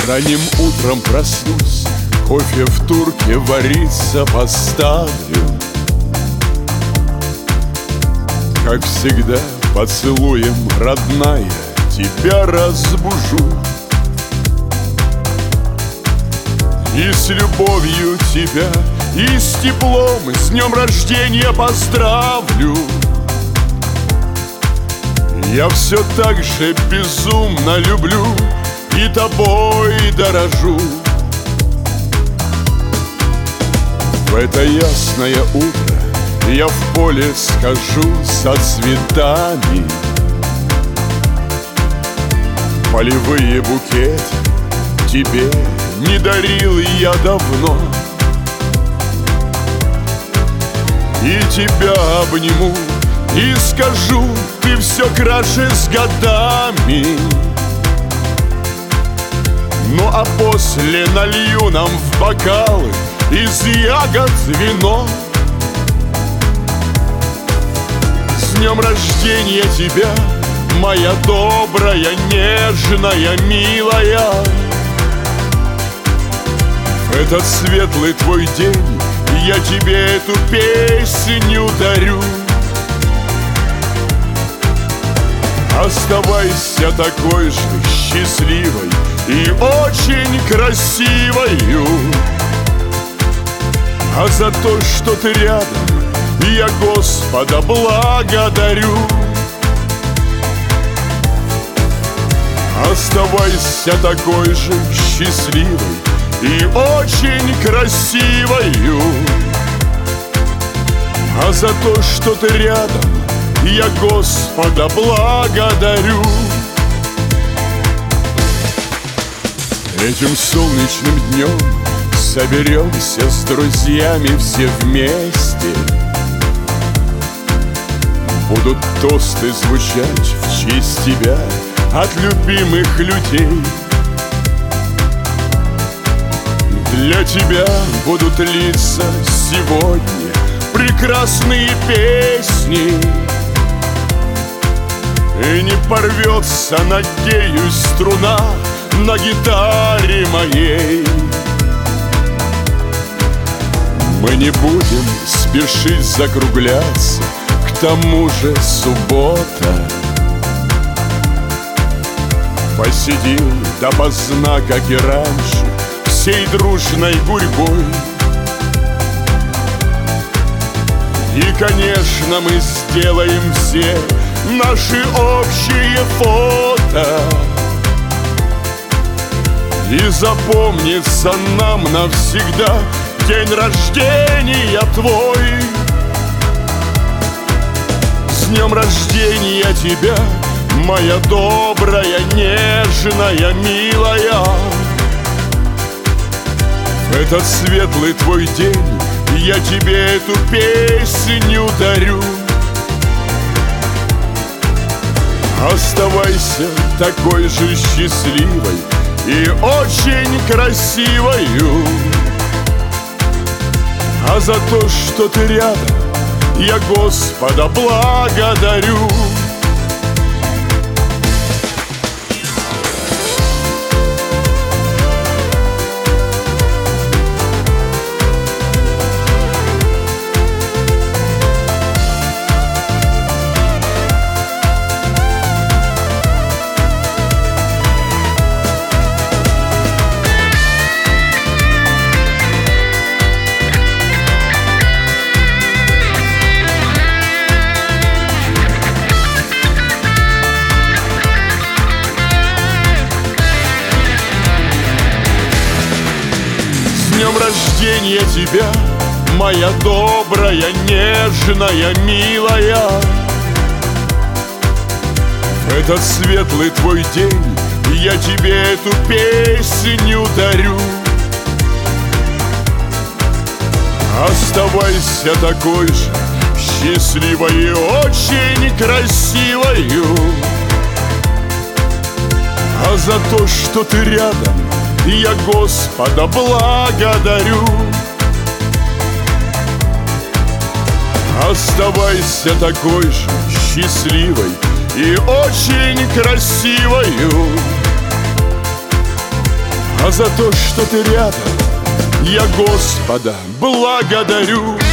Ранним утром проснусь, кофе в турке вариться поставлю. Как всегда, поцелуем, родная, тебя разбужу. И с любовью тебя, и с теплом, с днем рождения поздравлю. Я все так же безумно люблю и тобой дорожу. В это ясное утро я в поле схожу со цветами. Полевые букеты тебе не дарил я давно. И тебя обниму и скажу, ты все краше с годами. Ну а после налью нам в бокалы из ягод вино. С днем рождения тебя, моя добрая, нежная, милая. В этот светлый твой день я тебе эту песню дарю. Оставайся такой же счастливой и очень красивою. А за то, что ты рядом, я Господа благодарю. Оставайся такой же счастливой и очень красивою. А за то, что ты рядом, я Господа благодарю. Этим солнечным днем соберемся с друзьями все вместе. Будут тосты звучать в честь тебя от любимых людей. Для тебя будут литься сегодня прекрасные песни. И не порвется над нею струна на гитаре моей. Мы не будем спешить закругляться, к тому же суббота. Посидим допоздна, как и раньше, всей дружной гурьбой. И, конечно, мы сделаем все наши общие фото. И запомнится нам навсегда день рождения твой. С днем рождения тебя, моя добрая, нежная, милая. В этот светлый твой день я тебе эту песню дарю. Оставайся такой же счастливой и очень красивою. А за то, что ты рядом, я Господа благодарю. С днем рождения тебя, моя добрая, нежная, милая. В этот светлый твой день я тебе эту песню дарю. Оставайся такой же счастливой и очень красивою. А за то, что ты рядом, я Господа благодарю. Оставайся такой же счастливой и очень красивою. А за то, что ты рядом, я Господа благодарю.